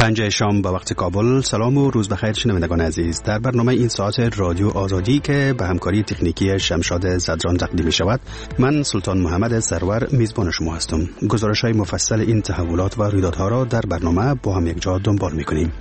5 شام به وقت کابل. سلام و روز بخیر شنوندگان عزیز. در برنامه این ساعت رادیو آزادی که به همکاری تکنیکی شمشاد زدران تقدیم می شود، من سلطان محمد سرور میزبان شما هستم. گزارش‌های مفصل این تحولات و رویدادها را در برنامه با هم یک جا دنبال می کنیم.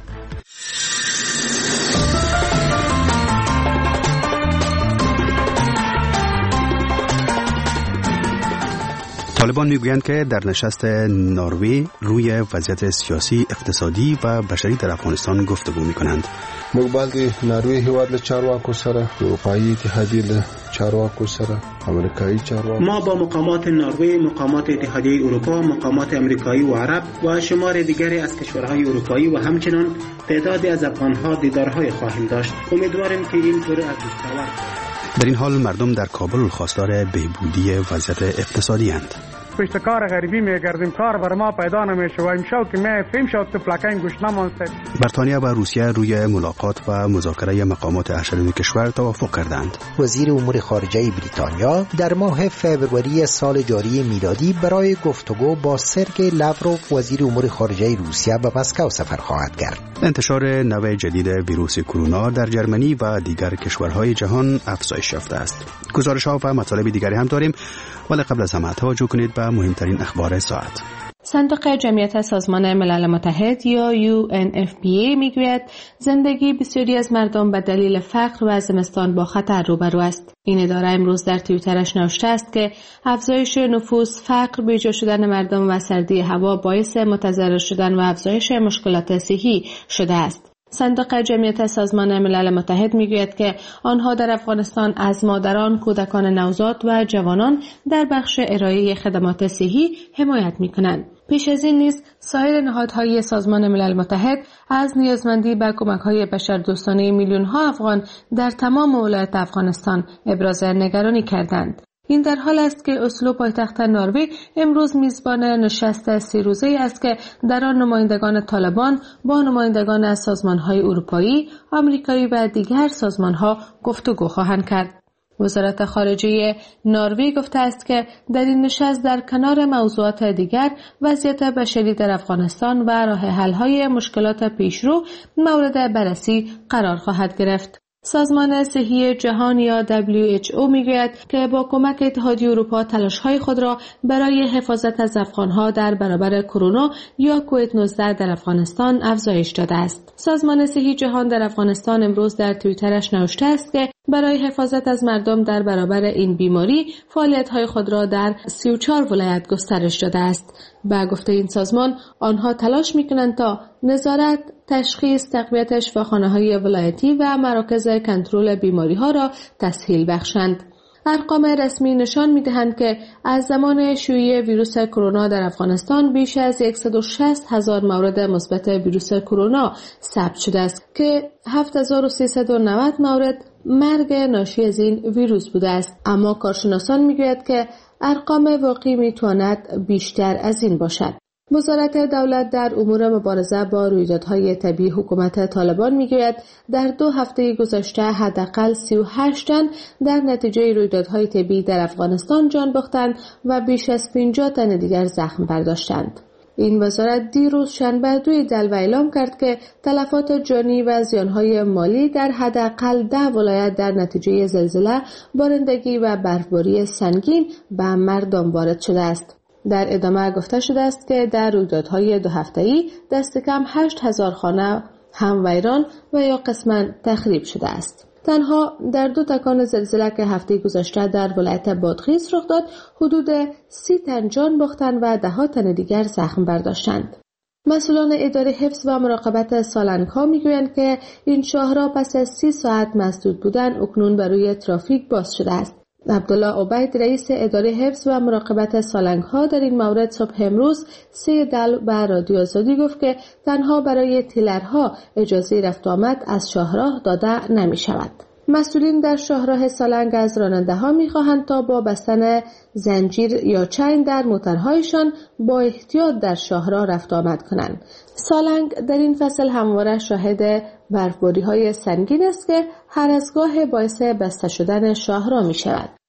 طالبان میگویند که در نشست نروژ روی وضعیت سیاسی، اقتصادی و بشری در افغانستان گفتگو میکنند. مقبل نروژ هیواد له چارواکو سره، اروپایی اتحادیه له چارواکو سره، امریکایی چارواکو. ما با مقامات نروژ، مقامات اتحادیه اروپا، مقامات امریکایی و عرب و شمار دیگری از کشورهای اروپایی و همچنین تعدادی از افغانها دیدارهای خواهیم داشت. امیدواریم که این طور از مستمر. در این حال مردم در کابل خواستار بهبودی وضعیت اقتصادی اند. پشت کار غریبی میگردیم، کار بر ما پیدا نمیشه و امشب که فهم شد تو پلاکین گوش نمانسته. بریتانیا و روسیه روی ملاقات و مذاکره مقامات اشرف کشور توافق کردند. وزیر امور خارجه بریتانیا در ماه فوریه سال جاری میلادی برای گفتگو با سرگئی لاوروف وزیر امور خارجه روسیه به مسکو سفر خواهد کرد. انتشار نوع جدید ویروس کرونا در جرمنی و دیگر کشورهای جهان افزایش یافته است. گزارش‌ها و مطالب دیگری هم داریم، ولی قبل از همه توجه کنید به مهمترین اخبار ساعت. صندوق جمعیت سازمان ملل متحد یا UNFPA میگوید زندگی بسیاری از مردم به دلیل فقر و زمستان با خطر روبرو است. این اداره امروز در توییترش نوشته است که افزایش نفوس، فقر، بیجا شدن مردم و سردی هوا باعث متضرر شدن و افزایش مشکلات صحی شده است. صندوق جمعیت سازمان ملل متحد میگوید که آنها در افغانستان از مادران، کودکان نوزاد و جوانان در بخش ارائه خدمات صحی حمایت میکنند. پیش از این نیز سایر نهادهای سازمان ملل متحد از نیازمندی به کمک‌های بشردوستانه میلیون‌ها افغان در تمام ولایات افغانستان ابراز نگرانی کردند. این در حال است که اسلو پایتخت نروژ امروز میزبان نشست 3 روزه است که در آن نمایندگان طالبان با نمایندگان از سازمان‌های اروپایی، آمریکایی و دیگر سازمان‌ها گفتگو خواهند کرد. وزارت خارجه نروژ گفته است که در این نشست در کنار موضوعات دیگر وضعیت بشری در افغانستان و راه حل‌های مشکلات پیشرو مورد بررسی قرار خواهد گرفت. سازمان صحی جهان یا WHO میگوید که با کمک اتحادیه اروپا تلاش‌های خود را برای حفاظت از افغان‌ها در برابر کرونا یا کووید 19 در افغانستان افزایش داده است. سازمان صحی جهان در افغانستان امروز در توییترش نوشته است که برای حفاظت از مردم در برابر این بیماری فعالیت‌های خود را در 34 ولایت گسترش داده است. با گفته این سازمان آنها تلاش می‌کنند تا نظارت، تشخیص، تقویت شفاخانه‌های ولایتی و مراکز کنترل بیماری‌ها را تسهیل بخشند. ارقام رسمی نشان می‌دهند که از زمان شیوع ویروس کرونا در افغانستان بیش از 160,000 مورد مثبت ویروس کرونا ثبت شده است که 7390 مورد مرگ ناشی از این ویروس بوده است. اما کارشناسان می‌گویند که ارقام واقعی می‌تواند بیشتر از این باشد. وزارت دولت در امور مبارزه با رویدادهای طبیعی حکومت طالبان میگوید در 2 هفته گذشته حداقل 38 تن در نتیجه رویدادهای طبیعی در افغانستان جان باختند و بیش از 50 تن دیگر زخم برداشتند. این وزارت دیروز شنبه 2 دلو اعلام کرد که تلفات جانی و زیانهای مالی در حداقل 10 ولایت در نتیجه زلزله، بارندگی و برفباری سنگین به مردم وارد شده است. در ادامه گفته شده است که در رویدادهای 2 هفته‌ای دست کم 8000 خانه هم ویران و یا قسماً تخریب شده است. تنها در 2 تکان زلزله که هفته گذشته در ولایت بادغیس رخ داد، حدود 30 تن جان باختند و 10 تن دیگر زخم برداشتند. مسئولان اداره حفظ و مراقبت سالنگ‌ها میگویند که این شاهراه پس از 30 ساعت مسدود بودن اکنون بر روی ترافیک باز شده است. عبدالله عبید رئیس اداره حفظ و مراقبت سالنگ‌ها در این مورد صبح امروز 3 دلو به رادیو آزادی گفت که تنها برای تیلرها اجازه رفت آمد از شاهراه داده نمی شود. مسئولین در شاهراه سالنگ از راننده‌ها می‌خواهند تا با بستن زنجیر یا چین در موتورهایشان با احتیاط در شاهراه رفت آمد کنند. سالنگ در این فصل همواره شاهد برفباری‌های سنگین است که هر از گاه باعث بسته شدن شاهراه می‌شود.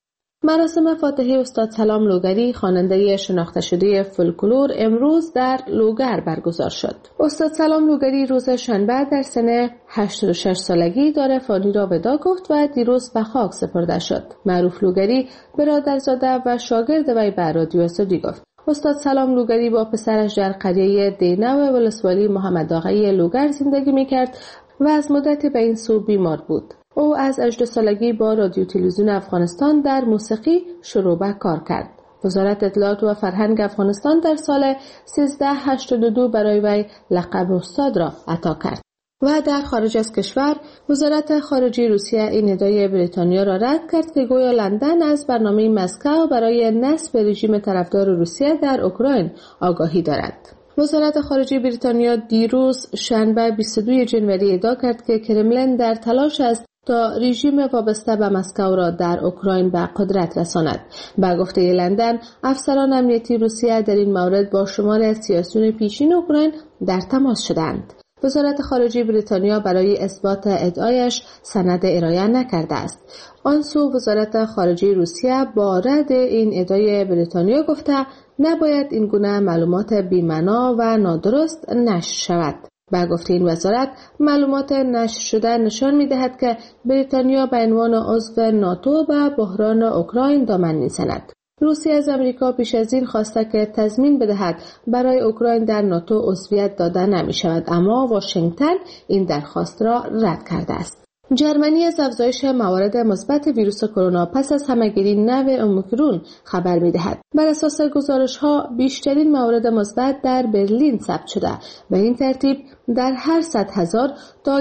مراسم فاتحه استاد سلام لوگری خواننده شناخته شده فولکلور امروز در لوگر برگزار شد. استاد سلام لوگری روز شنبه در سن 86 سالگی دار فانی را ودا گفت و دیروز به خاک سپرده شد. معروف لوگری برادرزاده و شاگرد وی به رادیو استودی گفت. استاد سلام لوگری با پسرش در قریه دینه و ولسوالی محمد آقای لوگر زندگی میکرد و از مدتی به این سو بیمار بود. او از 18 سالگی با رادیو تلویزیون افغانستان در موسیقی شروع به کار کرد. وزارت اطلاعات و فرهنگ افغانستان در سال 1382 برای وی لقب استاد را عطا کرد. و در خارج از کشور وزارت خارجه روسیه این ادعای بریتانیا را رد کرد که گویا لندن از برنامه مسکو برای نصب رژیم طرفدار روسیه در اوکراین آگاهی دارد. وزارت خارجه بریتانیا دیروز شنبه 22 جنوری ادعا کرد که کرملین در تلاش است تا رژیم وابسته به مسکو را در اوکراین به قدرت رساند. به گفته لندن، افسران امنیتی روسیه در این مورد با شمار از سیاسیون پیشین اوکراین در تماس شدند. وزارت خارجه بریتانیا برای اثبات ادعایش سند ارائه نکرده است. آن سو وزارت خارجه روسیه با رد این ادعای بریتانیا گفته نباید این گونه معلومات بی‌معنا و نادرست نشر شود. با گفته این وزارت، معلومات نشر شده نشان می‌دهد که بریتانیا به عنوان عضو ناتو به بحران اوکراین دامن می‌زند. روسیه از آمریکا پیش از این خواسته که تضمین بدهد برای اوکراین در ناتو عضویت داده نمی‌شود، اما واشنگتن این درخواست را رد کرده است. جرمنی از افزایش موارد مثبت ویروس کرونا پس از همه‌گیری نو اومیکرون خبر می‌دهد. بر اساس گزارش‌ها بیشترین موارد مثبت در برلین ثبت شده. به این ترتیب در هر 100,000 تا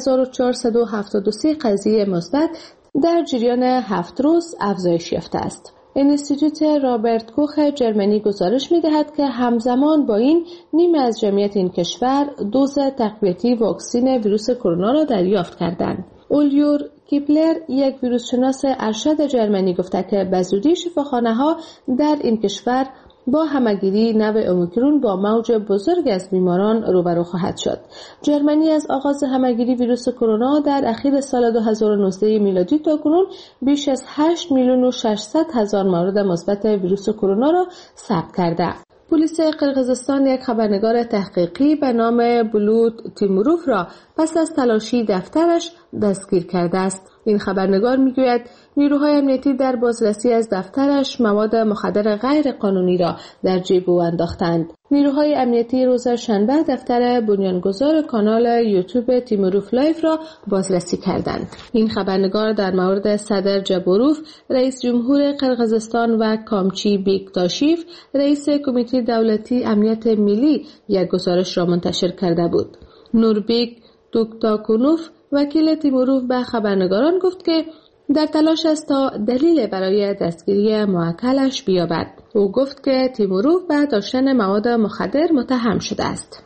1473 قضیه مثبت در جریان 7 روز افزایش یافته است. انستیتوت رابرت کوخ جرمنی گزارش می‌دهد که همزمان با این نیمه از جمعیت این کشور دوز تقویتی واکسن ویروس کرونا را دریافت کردند. اولیور کیپلر، یک ویروسشناس ارشد جرمنی، گفته که به زودی شفاخانه‌ها در این کشور با همه‌گیری نو اومیکرون با موج بزرگ از بیماران روبرو خواهد شد. جرمنی از آغاز همه‌گیری ویروس کرونا در اخیر سال 2019 میلادی تا کنون بیش از 8,600,000 مورد مثبت ویروس کرونا را ثبت کرده. پلیس قرقیزستان یک خبرنگار تحقیقی به نام بلود تیموروف را پس از تلاشی دفترش دستگیر کرده است. این خبرنگار میگوید نیروهای امنیتی در بازرسی از دفترش مواد مخدر غیر قانونی را در جیب او انداختند. نیروهای امنیتی روز شنبه دفتر بنیانگذار کانال یوتیوب تیموروف لایف را بازرسی کردند. این خبرنگار در مورد صدر جبوروف، رئیس جمهور قرقیزستان و کامچی بیکتاشیف، رئیس کمیته دولتی امنیت ملی یک گزارش را منتشر کرده بود. نوربیک دوکتاکونوف، وکیل تیموروف، به خبرنگاران گفت که در تلاش است تا دلیل برای دستگیری موکلش بیابد. او گفت که تیموروف به داشتن مواد مخدر متهم شده است.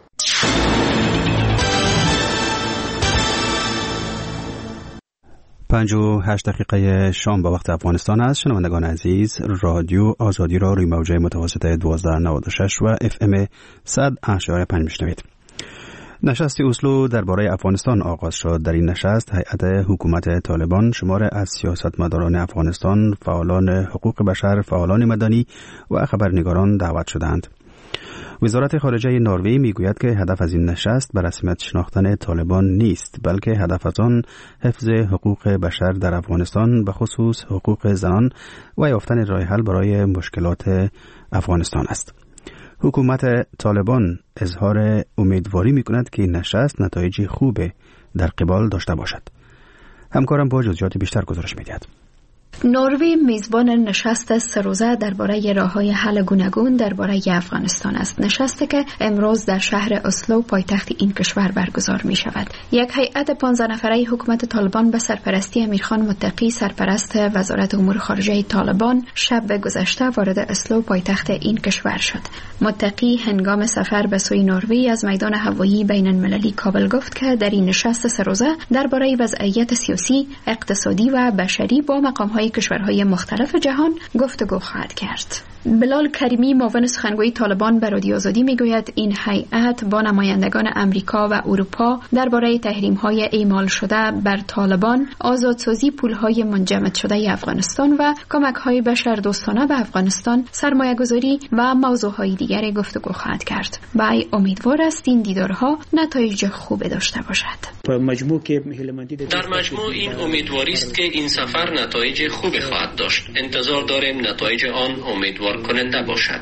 پنج و 8 دقیقه شام به وقت افغانستان است. شنوندگان عزیز، رادیو آزادی را روی موجه متوسط 1296 و FM 100.5 میشنوید. نشست اسلو درباره افغانستان آغاز شد. در این نشست هیئت حکومت طالبان، شمار از سیاستمداران افغانستان، فعالان حقوق بشر، فعالان مدنی و خبرنگاران دعوت شدند. وزارت خارجه نروژ میگوید که هدف از این نشست به رسمیت شناختن طالبان نیست، بلکه هدف از آن حفظ حقوق بشر در افغانستان، به خصوص حقوق زنان و یافتن راه حل برای مشکلات افغانستان است. حکومت طالبان اظهار امیدواری می‌کند که این نشست نتایج خوب در قبال داشته باشد. همکارم با جزئیات بیشتر گزارش می‌دهد. نروژ میزبان نشست سه روزه درباره راه‌های حل گوناگون درباره افغانستان است. نشستی که امروز در شهر اسلو پایتخت این کشور برگزار می شود. یک هیئت 15 نفره حکومت طالبان به سرپرستی امیرخان متقی، سرپرست وزارت امور خارجه طالبان، شب گذشته وارد اسلو پایتخت این کشور شد. متقی هنگام سفر به سوی نروژ از میدان هوایی بین المللی کابل گفت که در این نشست سه روزه درباره وضعیت سیاسی، اقتصادی و بشری با مقام‌های های کشورهای مختلف جهان گفتگو خواهد کرد. بلال کریمی معاون سخنگوی طالبان به رادیو آزادی میگوید این هیئت با نمایندگان امریکا و اروپا درباره تحریم‌های اعمال شده بر طالبان، آزادسازی پول‌های منجمد شده افغانستان و کمک‌های بشردوستانه به افغانستان، سرمایه‌گذاری و موضوع‌های دیگر گفتگو خواهد کرد. وی امیدوار است این دیدارها نتایج خوب داشته باشد. در مجموع این امیدواری است که این سفر نتایج خوبی خواهد داشت. انتظار داریم نتایج آن امیدوار کننده باشد.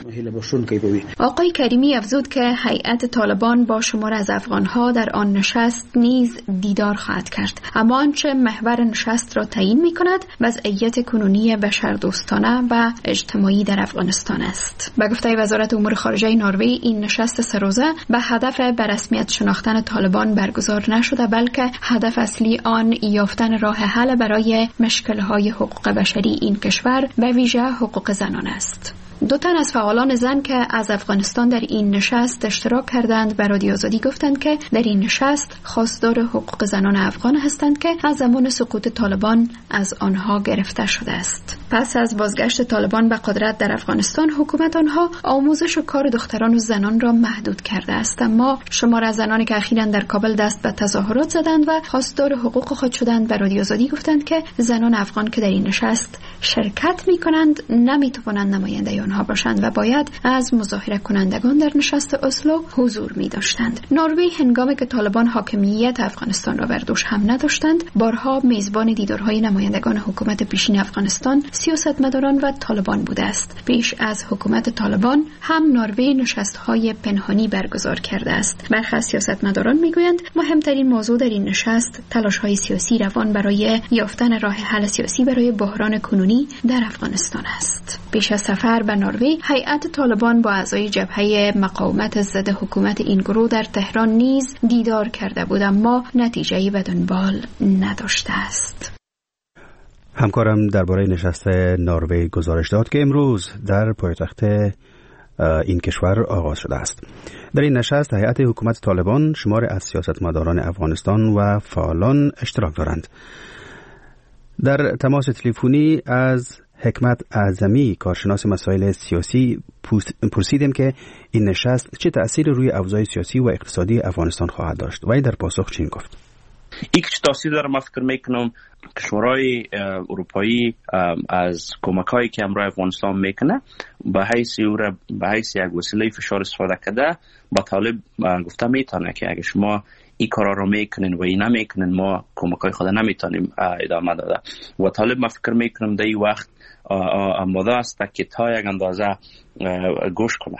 آقای کریمی افزود که هیئت طالبان با شمار از افغانها در آن نشست نیز دیدار خواهد کرد، اما آنچه محور نشست را تعیین می‌کند وضعیت کنونی بشردوستانه و اجتماعی در افغانستان است. به گفته وزارت امور خارجه نروژ این نشست سه‌روزه به هدف به رسمیت شناختن طالبان برگزار نشده، بلکه هدف اصلی آن یافتن راه حل برای مشکل‌های حقوق بشری این کشور به ویژه حقوق زنان است. دو تن از فعالان زن که از افغانستان در این نشست اشتراک کردند به رادیو آزادی گفتند که در این نشست خواستار حقوق زنان افغان هستند که از زمان سقوط طالبان از آنها گرفته شده است. پس از بازگشت طالبان به قدرت در افغانستان، حکومت آنها آموزش و کار دختران و زنان را محدود کرده است، اما شمار از زنانی که اخیراً در کابل دست به تظاهرات زدند و خواستار حقوق خود شدند به رادیو آزادی گفتند که زنان افغان که در این نشست شرکت می‌کنند نمی‌توانند نماینده آنها باشند و باید از مظاهره کنندگان در نشست اسلو حضور می داشتند. نروژ هنگامی که طالبان حاکمیت افغانستان را بر دوش هم نداشتند، بارها میزبان دیدارهای نمایندگان حکومت پیشین افغانستان، سیاستمداران و طالبان بوده است. پیش از حکومت طالبان هم نروژ نشست‌های پنهانی برگزار کرده است. برخی از سیاستمداران میگویند مهمترین موضوع در این نشست تلاش‌های سیاسی روان برای یافتن راه حل سیاسی برای بحران کنونی در افغانستان است. پیش از سفر به نروژ، هیئت طالبان با اعضای جبهه مقاومت ضد حکومت این گروه در تهران نیز دیدار کرده بود، اما نتیجه‌ای به دنبال نداشته است. همکارم درباره نشست نروژ گزارش داد که امروز در پایتخت این کشور آغاز شده است. در این نشست هیئت حکومت طالبان، شمار از سیاستمداران افغانستان و فعالان اشتراک دارند. در تماس تلفنی از حکمت اعظمی، کارشناس مسائل سیاسی، پرسیدیم که این نشست چه تأثیر روی اوضاع سیاسی و اقتصادی افغانستان خواهد داشت و این در پاسخ چنین گفت: این که تأثیر داره، من فکر میکنم کشورهای اروپایی از کمکایی که امروز افغانستان میکنه به حیث یک وسیله فشار استفاده کرده با طالب گفته میتونه که اگه شما این کارا رو میکنین و این نمیکنین ما کمکای خود نمیتونیم ادامه داده. و طالب من فکر میکنم در این وقت آماده است که تا یک اندازه گوش کنه.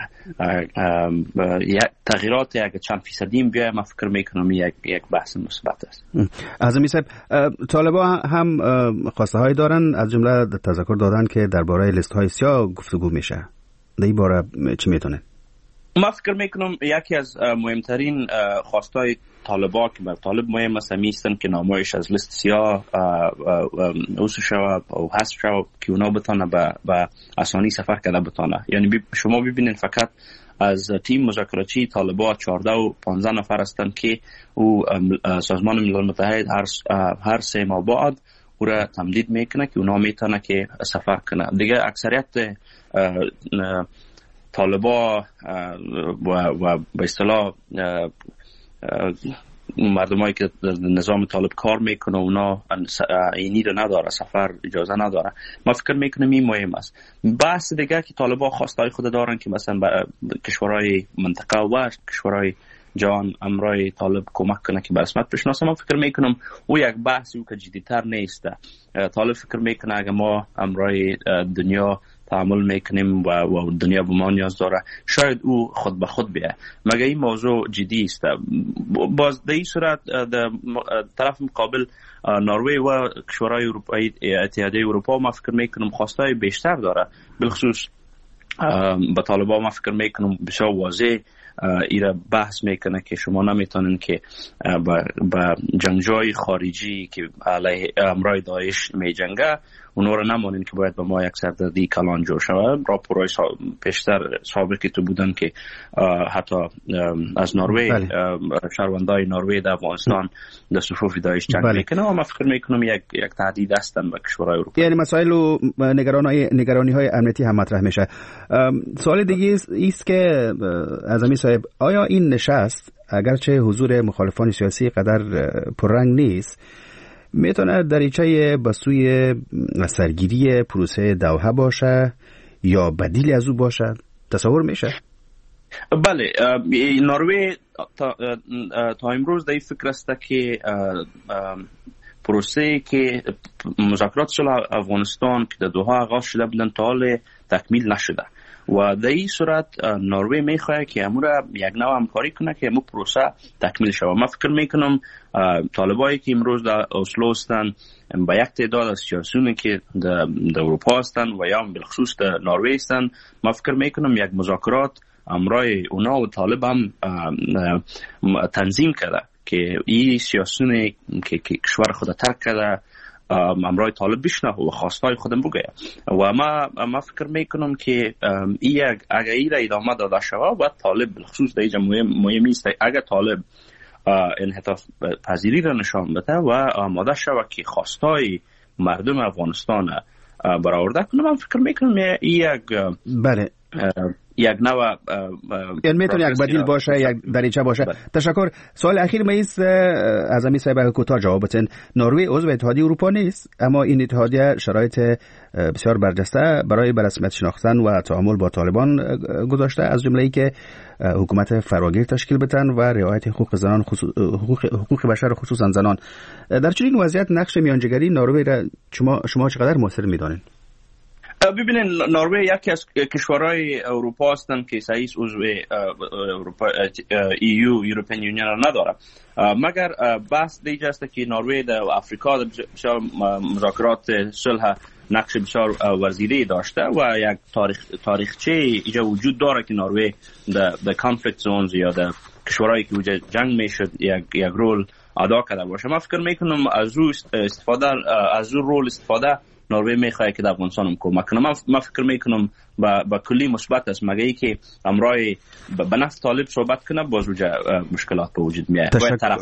تغییرات یک چند فیصدی بیاید، من فکر میکنم یک بحث مثبت است. اعظمی صاحب، طالبان هم خواسته هایی دارن، از جمله تذکر دادن که درباره لیست های سیاه گفتگو میشه. در این باره چی میتونه؟ من فکر میکنم یکی از مهمترین خواستای طالبان که بر طالب مهم است میستن که نامایش از لیست سیاه اوسو شود و حذف شود که اونا بتانه به آسانی سفر کرده بتانه. یعنی شما ببینید فقط از تیم مذاکراتی طالبان 14 و 15 نفر هستند که او سازمان ملل متحد هر 3 ماه بعد او را تمدید میکنه که اونا میتونه که سفر کنه. دیگه اکثریت طالبان و به اصطلاح مردمایی که در نظام طالب کار میکنه اونا اینی رو نداره، سفر اجازه نداره. ما فکر میکنم این مهم است. بحث دیگه که طالبان خواستای خود دارن که مثلا کشورهای منطقه و کشورهای جهان امرای طالب کمک کنه که به رسمیت بشناسه. من فکر میکنم او یک بحثی که جدی‌تر نیست. طالب فکر میکنه اگه ما امرای دنیا تعامل میکنیم و دنیا به ما نیاز داره، شاید او خود به خود بیه. مگه این موضوع جدی است. باز در این صورت در طرف مقابل نروژ و کشورهای اروپایی، اتحادیه اروپا، ما فکر میکنم خواستای بیشتر داره. بالخصوص با طالبان ما فکر میکنم بسیار واضح ایره بحث میکنه که شما نمیتونین که با جنگجوی خارجی که علیه امرای داعش میجنگه اونا رو نمانین که باید به ما یک سردردی کلان جور شود. راپورهای پیشتر سابقی تو بودن که حتی از نروژ شهروندای نروژ در افغانستان در صفوف داعش جنگ میکنه و من فکر میکنم یک تهدید هستن به کشورهای اروپایی. یعنی مسائل و نگرانی های امنیتی هم مطرح میشه. سوال دیگه است که اعظمی صاحب، آیا این نشست اگرچه حضور مخالفان سیاسی قدر پررنگ نیست میتونه دریچه به سوی سرگیری پروسه دوحه باشه یا بدیلی از او باشه؟ تصور میشه؟ بله، نروژ تا امروز در این فکر است که پروسه که مذاکرات صلح افغانستان که در دوحه آغاز شده بودن تا حال تکمیل نشده و در این صورت نروژ میخواد که امور یک نوع همکاری کنه که امور پروسه تکمیل شود. من فکر میکنم طالبایی که امروز در اسلو هستن با یک تعداد از سیاسیونی که در اروپا هستن و یا بالخصوص در نروژ هستن، من فکر میکنم یک مذاکرات امرای اونا و طالب هم تنظیم کرده که این سیاسیونی که کشور خود ترک کرده امرای طالب بشنه و خواستای خودم بگه و ما فکر میکنم که اگر این را ادامه داده شود و طالب بالخصوص در اینجا مهم است اگر طالب انحطاط پذیری را نشان بده و آماده شود که خواستای مردم افغانستان برآورده کنه، من فکر میکنم یک یک نوع یعنی میتونه یک بدیل باشه، یک دریچه باشه. تشکر. سوال اخیر ما است، اعظمی صاحب کوتاه جواب بدین. نروژ عضو اتحادیه اروپا نیست، اما این اتحادیه شرایط بسیار برجسته برای به رسمیت شناختن و تعامل با طالبان گذاشته، از جمله ای که حکومت فراگیر تشکیل بدن و رعایت حقوق زنان، حقوق بشر خصوصا زنان. در چنین وضعیت نقش میانجیگری نروژ را شما چقدر موثر میدانید؟ ببینید، نروژ یکی از کشورهای اروپا هستند که سایس عضو اروپا یورپین یونین را نداره، مگر بحث دیگه است که نروژ در افریقا بسیار مذاکرات صلح نقش بسیار ورزیده داشته و یک تاریخچه اینجا وجود داره که نروژ در کانفلیکت زونز یا در کشورهایی که وجود جنگ میشد یک رول ادا کرده باشه. من فکر میکنم از او رول استفاده نروژ میخواد که در افغانستان هم کمک کنه. من فکر میکنم با کلی مثبت است، مگه ای که امرای به نفع طالب صحبت کنه باز مشکلات به وجود میاد.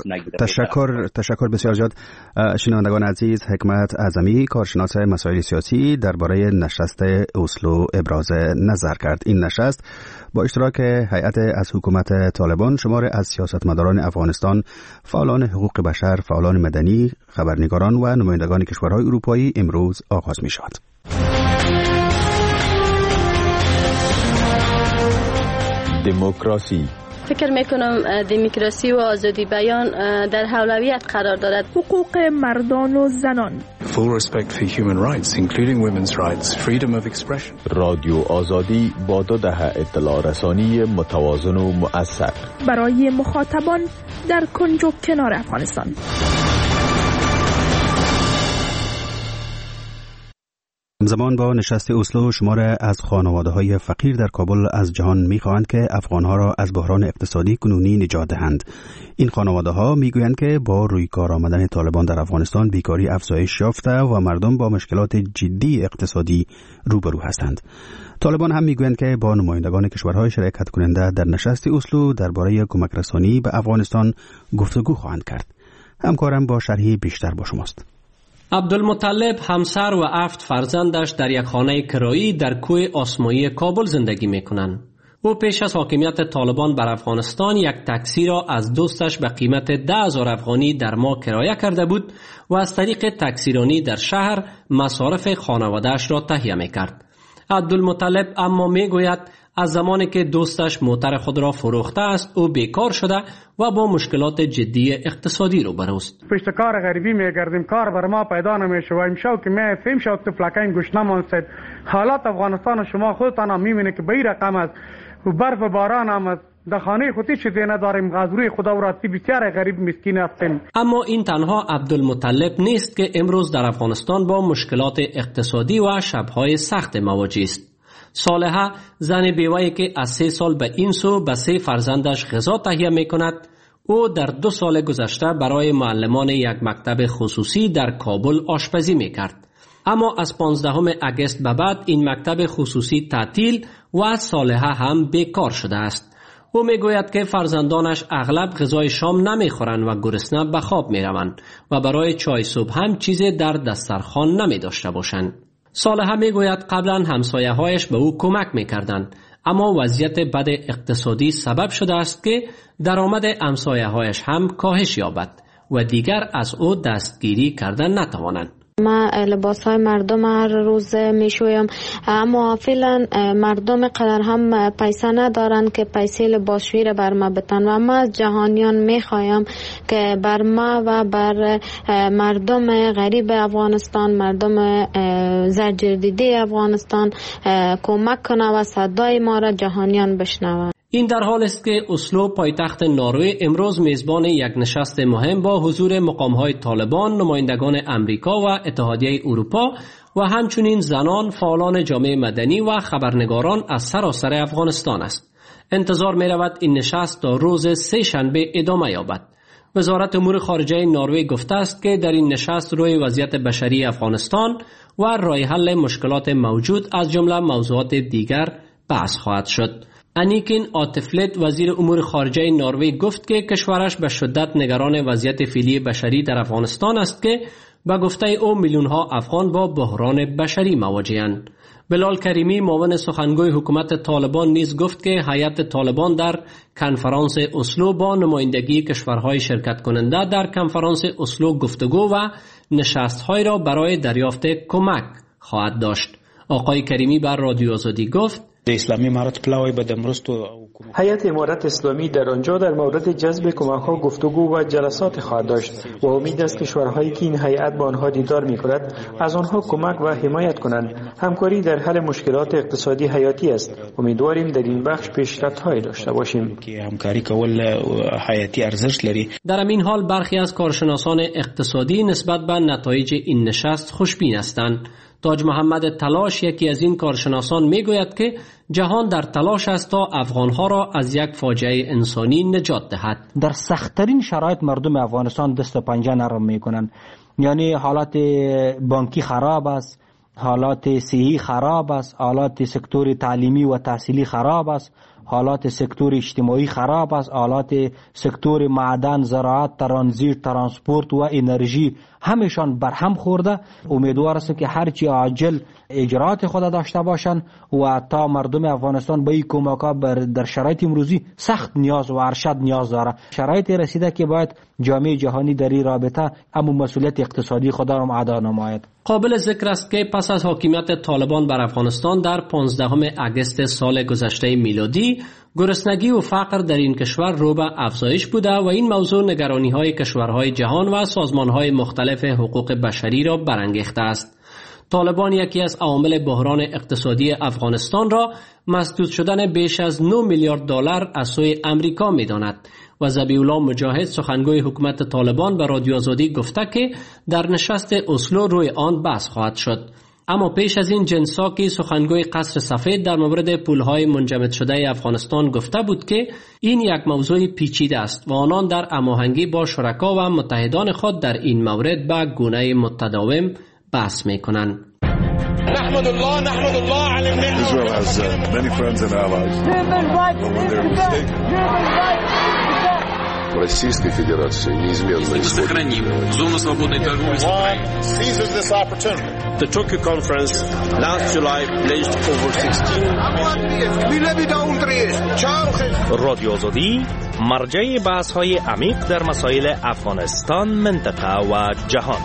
تشکر بسیار زیاد. شنوندگان عزیز، حکمت اعظمی کارشناس مسائل سیاسی درباره نشست اسلو ابراز نظر کرد. این نشست با اشتراک هیئت از حکومت طالبان، شمار از سیاستمداران افغانستان، فعالان حقوق بشر، فعالان مدنی، خبرنگاران و نمایندگان کشورهای اروپایی امروز آغاز می شود. دموکراسی. فکر میکنم دموکراسی و آزادی بیان در اولویت قرار دارد. حقوق مردان و زنان. Full respect for human rights, including women's rights, freedom of expression. رادیو آزادی با 2 دهه اطلاع رسانی متوازن و مؤثر برای مخاطبان در کنج و کنار افغانستان. همزمان با نشست اسلو، شمار از خانواده‌های فقیر در کابل از جهان می‌خواهند که افغان‌ها را از بحران اقتصادی کنونی نجات دهند. این خانواده‌ها می‌گویند که با رویکار آمدن طالبان در افغانستان بیکاری افزایش یافته و مردم با مشکلات جدی اقتصادی روبرو هستند. طالبان هم می‌گویند که با نمایندگان کشورهای شرکت کننده در نشست اسلو درباره کمک رسانی به افغانستان گفتگو خواهند کرد. همکارم با شرحی بیشتر با شماست. عبدالمطلب همسر و 7 فرزندش در یک خانه کرایی در کوه آسمایی کابل زندگی میکنند. او پیش از حاکمیت طالبان بر افغانستان یک تاکسی را از دوستش به قیمت 10,000 افغانی در ماه کرایه کرده بود و از طریق تاکسیرانی در شهر مصارف خانواده‌اش را تهیه میکرد. عبدالمطلب اما میگوید از زمانی که دوستش موتر خود را فروخته است او بیکار شده و با مشکلات جدی اقتصادی روبروست. پشت کار غریبی میگردیم، کار بر ما پیدا نمیشه و امشب که فهم شد تو پلاکین گوش نمانست. حالات افغانستان شما خودتان هم میبینید که به این رقم است و برف و باران هم است. در خانه خودی چیزی نداریم، غذای خدا و راستی بسیار غریب مسکین هستیم. اما این تنها عبدالمطلب نیست که امروز در افغانستان با مشکلات اقتصادی و شبهای سخت مواجه است. صالحه زن بیوه‌ای که از 3 سال به این سو به 3 فرزندش غذا تهیه می کند. او در 2 سال گذشته برای معلمان یک مکتب خصوصی در کابل آشپزی می کرد. اما از 15 اگست به بعد این مکتب خصوصی تعطیل و صالحه هم بیکار شده است. او میگوید که فرزندانش اغلب غذای شام نمیخورند و گرسنه به خواب میروند و برای چای صبح هم چیزی در دسترخوان نمی داشته باشند. صالحه میگوید قبلا همسایه‌هایش به او کمک میکردند، اما وضعیت بد اقتصادی سبب شده است که درآمد همسایه‌هایش هم کاهش یابد و دیگر از او دستگیری کردن نتوانند. ما لباسهای مردم هر روز میشویم، اما فعلا مردم قدر هم پیسه ندارن که پیسه لباسشویی را بر ما بتن و ما از جهانیان میخوایم که بر ما و بر مردم غریب افغانستان، مردم زرجردیده افغانستان کمک کنه و صدای ما را جهانیان بشنوند. این در حال است که اسلو پایتخت نروژ امروز میزبان یک نشست مهم با حضور مقام‌های طالبان، نمایندگان امریکا و اتحادیه اروپا و همچنین زنان، فعالان جامعه مدنی و خبرنگاران از سراسر افغانستان است. انتظار می‌رود این نشست تا روز سه شنبه ادامه یابد. وزارت امور خارجه نروژ گفته است که در این نشست روی وضعیت بشری افغانستان و راه حل مشکلات موجود از جمله موضوعات دیگر بحث خواهد شد. انیکین آتفلت وزیر امور خارجه نروژ گفت که کشورش به شدت نگران وضعیت فعلی بشری در افغانستان است که به گفته او میلیون‌ها افغان با بحران بشری مواجه‌اند. بلال کریمی معاون سخنگوی حکومت طالبان نیز گفت که هیئت طالبان در کنفرانس اسلو با نمایندگی کشورهای شرکت کننده در کنفرانس اسلو گفتگو و نشست‌های را برای دریافت کمک خواهد داشت. آقای کریمی بر رادیو آزادی گفت هیئت امارت اسلامی در آنجا در مورد جذب کمک‌ها گفتگو و جلسات خواهد داشت و امید است کشورهایی که این هیئت با آنها دیدار می‌کند از آنها کمک و حمایت کنند. همکاری در حل مشکلات اقتصادی حیاتی است. امیدواریم در این بخش پیشرفت‌هایی داشته باشیم. در این حال برخی از کارشناسان اقتصادی نسبت به نتایج این نشست خوشبین هستند. تاج محمد تلاش یکی از این کارشناسان میگوید که جهان در تلاش است تا افغانها را از یک فاجعه انسانی نجات دهد. در سخت‌ترین شرایط مردم افغانستان دست و پنجه نرم میکنند. یعنی حالات بانکی خراب است، حالات صحی خراب است، حالات سکتور تعلیمی و تحصیلی خراب است، حالات سکتور اجتماعی خراب است، حالات سکتور معدن، زراعت، ترانزیت، ترانسپورت و انرژی همشان برهم خورده. امیدوار است که هرچی عاجل اجرات خود داشته باشند و تا مردم افغانستان به این کمک‌ها در شرایط امروزی سخت نیاز و ارشد نیاز داره. شرایط رسیده که باید جامعه جهانی در این رابطه اما مسئولیت اقتصادی خود را ادا نماید. قابل ذکر است که پس از حاکمیت طالبان بر افغانستان در 15 اگست سال گذشته میلادی گرسنگی و فقر در این کشور رو به افزایش بوده و این موضوع نگرانی‌های کشورهای جهان و سازمان‌های مختلف حقوق بشری را برانگیخته است. طالبان یکی از عوامل بحران اقتصادی افغانستان را مسدود شدن بیش از 9 میلیارد دلار از سوی امریکا می‌داند و ذبیح الله مجاهد سخنگوی حکومت طالبان به رادیو آزادی گفته که در نشست اسلو روی آن بحث خواهد شد. اما پیش از این جنساکی سخنگوی قصر سفید در مورد پولهای منجمد شده افغانستان گفته بود که این یک موضوع پیچیده است و آنان در هماهنگی با شرکا و متحدان خود در این مورد به گونه متداوم بحث می‌کنند. نحمد الله على Israel has many friends and allies. Российской Федерации неизменно сохраним зону свободной торговли с Украиной. Seizes this opportunity. The Tokyo conference last July pledged over 16 رادیو آزادی مرجع بحث‌های عمیق در مسائل افغانستان، منطقه و جهان.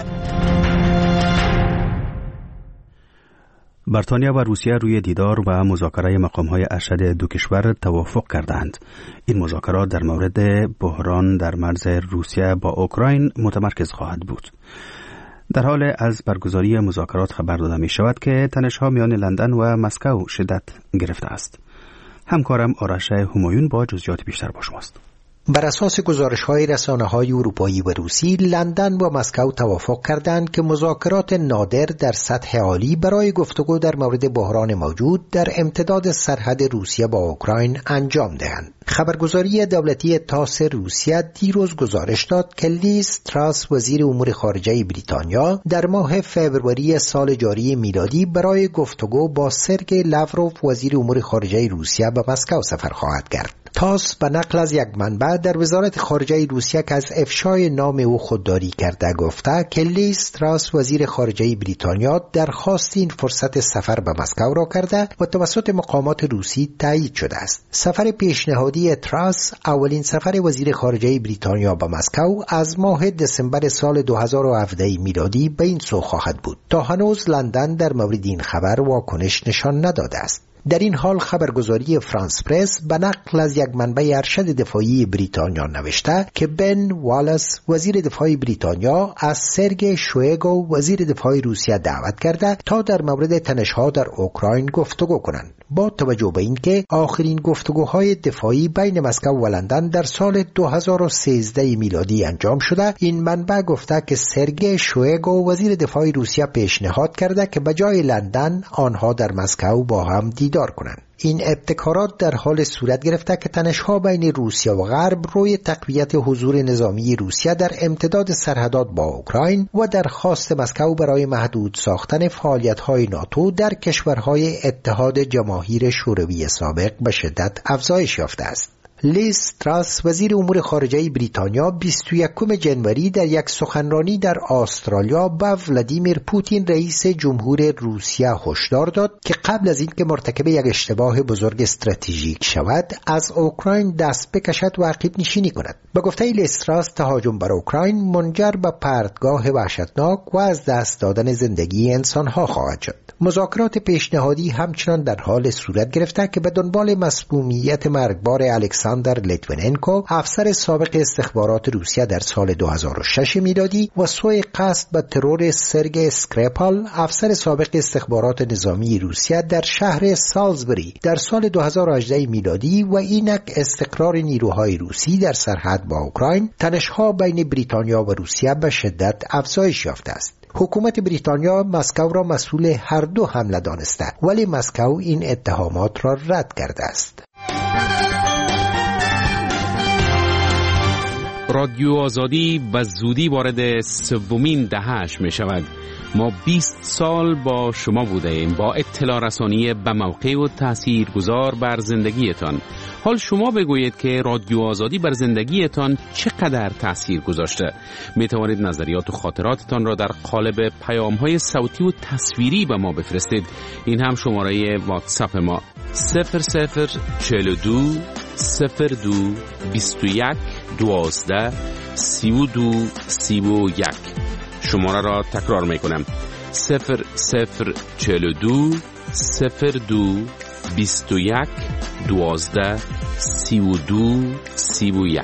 بریتانیا و روسیه روی دیدار و مذاکره مقام‌های ارشد دو کشور توافق کردند. این مذاکرات در مورد بحران در مرز روسیه با اوکراین متمرکز خواهد بود. در حال از برگزاری مذاکرات خبر داده می شود که تنش‌ها میان لندن و مسکو شدت گرفته است. همکارم آرش همایون با جزئیات بیشتر با شماست. بر اساس گزارش‌های رسانه‌های اروپایی و روسی، لندن و مسکو توافق کردند که مذاکرات نادر در سطح عالی برای گفتگو در مورد بحران موجود در امتداد سرحد روسیه با اوکراین انجام دهند. خبرگزاری دولتی تاس روسیه دیروز گزارش داد که لیز تراس وزیر امور خارجه بریتانیا در ماه فوریه سال جاری میلادی برای گفتگو با سرگئی لاوروف وزیر امور خارجه روسیه به مسکو سفر خواهد کرد. تاس به نقل از یک منبع در وزارت خارجه روسیه که از افشای نام او خودداری کرده گفته که لیز تراس وزیر خارجه بریتانیا درخواست این فرصت سفر به مسکو را کرده و توسط مقامات روسی تایید شده است. سفر پیشنهادی تراس اولین سفر وزیر خارجه بریتانیا به مسکو از ماه دسامبر سال 2017 میلادی به این سو خواهد بود. تا هنوز لندن در مورد این خبر واکنش نشان نداده است. در این حال خبرگزاری فرانس پرس به نقل از یک منبع ارشد دفاعی بریتانیا نوشته که بن والاس وزیر دفاع بریتانیا از سرگئی شویگو وزیر دفاع روسیه دعوت کرده تا در مورد تنش‌ها در اوکراین گفتگو کنند. با توجه به اینکه آخرین گفتگوهای دفاعی بین مسکو و لندن در سال 2013 میلادی انجام شده، این منبع گفته که سرگئی شویگو وزیر دفاع روسیه پیشنهاد کرده که به جای لندن آنها در مسکو با هم دیدار کنند. این ابتکارات در حال صورت گرفته که تنش‌ها بین روسیه و غرب روی تقویت حضور نظامی روسیه در امتداد سرحدات با اوکراین و درخواست مسکو برای محدود ساختن فعالیت‌های ناتو در کشورهای اتحاد جماهیر شوروی سابق به شدت افزایش یافته است. لیز تراس وزیر امور خارجه بریتانیا 21 جنوری در یک سخنرانی در استرالیا به ولادیمیر پوتین رئیس جمهور روسیه هشدار داد که قبل از اینکه مرتکب یک اشتباه بزرگ استراتژیک شود از اوکراین دست بکشد و عقب نشینی کند. به گفته لیز تراس تهاجم بر اوکراین منجر به پرتگاه وحشتناک و از دست دادن زندگی انسانها خواهد شد. مذاکرات پیشنهادی همچنان در حال صورت گرفته که به دنبال مسمومیت مرگبار الکساندر لیتویننکو افسر سابق استخبارات روسیه در سال 2006 میلادی و سوء قصد به ترور سرگئی اسکریپال افسر سابق استخبارات نظامی روسیه در شهر سالزبری در سال 2018 میلادی و اینک استقرار نیروهای روسی در سرحد با اوکراین، تنش‌ها بین بریتانیا و روسیه به شدت افزایش یافته است. حکومت بریتانیا مسکو را مسئول هر دو حمله دانسته، ولی مسکو این اتهامات را رد کرده است. رادیو آزادی به زودی وارد سومین دهه‌اش می شود. ما 20 سال با شما بوده ایم، با اطلاع رسانی به موقع و تاثیرگذار بر زندگیتان. حال شما بگویید که رادیو آزادی بر زندگیتان چقدر تأثیر گذاشته. می توانید نظریات و خاطراتتان را در قالب پیام‌های صوتی و تصویری به ما بفرستید. این هم شماره واتساپ ما 0042 02 21 12 32 31. شماره را تکرار می کنم 0042 02 21 12 32 31.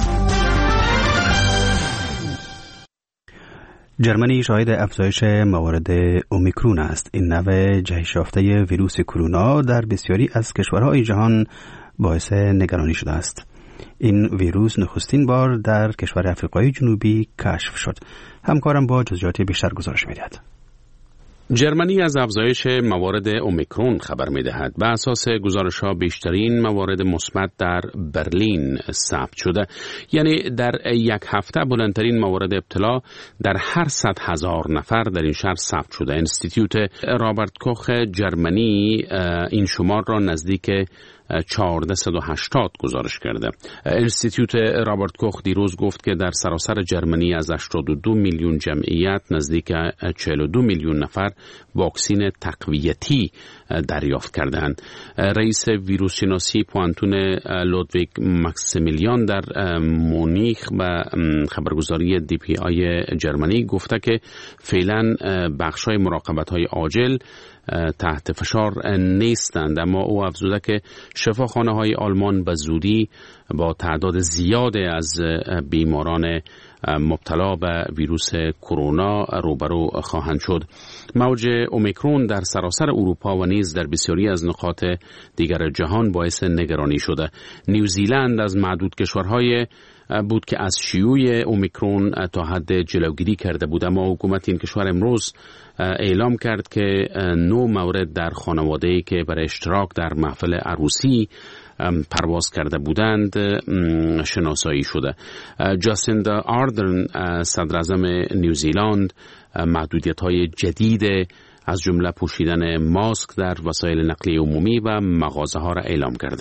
جرمنی شاهد افزایش موارد اومیکرون است. این نوع جهش یافته ویروس کرونا در بسیاری از کشورهای جهان باعث نگرانی شده است. این ویروس نخستین بار در کشور آفریقای جنوبی کشف شد. همکارم با جزئیات بیشتر گزارش می‌دهد. جرمنی از افزایش موارد اومیکرون خبر می‌دهد. به اساس گزارش‌ها بیشترین موارد مثبت در برلین ثبت شده. یعنی در یک هفته بلندترین موارد ابتلا در هر 100,000 نفر در این شهر ثبت شده. انستیتوت رابرت کوخ جرمنی این شمار را نزدیک 1480 گزارش کرده. انستیتوت رابرت کوخ دیروز گفت که در سراسر جرمنی از 82 میلیون جمعیت نزدیک 42 میلیون نفر واکسین تقویتی دریافت کردند. رئیس ویروس شناسی پوانتون لودویگ ماکسیمیلیان در مونیخ به خبرگزاری دی پی آی جرمنی گفته که فعلا بخش‌های مراقبت‌های عاجل تحت فشار نیستند، اما او افزوده که شفاخانه‌های آلمان به زودی با تعداد زیاد از بیماران مبتلا به ویروس کرونا روبرو خواهند شد. موج اومیکرون در سراسر اروپا و نیز در بسیاری از نقاط دیگر جهان باعث نگرانی شده. نیوزیلند از معدود کشورهای بود که از شیوع اومیکرون تا حد جلوگیری کرده بود، اما حکومت این کشور امروز اعلام کرد که 9 مورد در خانواده‌ای که برای اشتراک در محفل عروسی پرواز کرده بودند شناسایی شده. جاسیندا آردرن صدر اعظم نیوزیلند محدودیت‌های جدید از جمله پوشیدن ماسک در وسایل نقلیه عمومی و مغازه‌ها را اعلام کرده.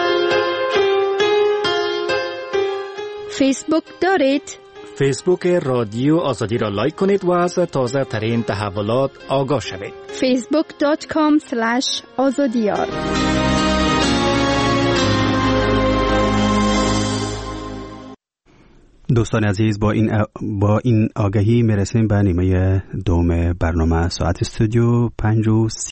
فیسبوک دارید؟ فیسبوک رادیو آزادی را لایک کنید و از تازه ترین تحولات آگاه شوید. facebook.com/azadiyar. دوستان عزیز، با این آگهی میرسیم به نیمه دوم برنامه ساعت استودیو 5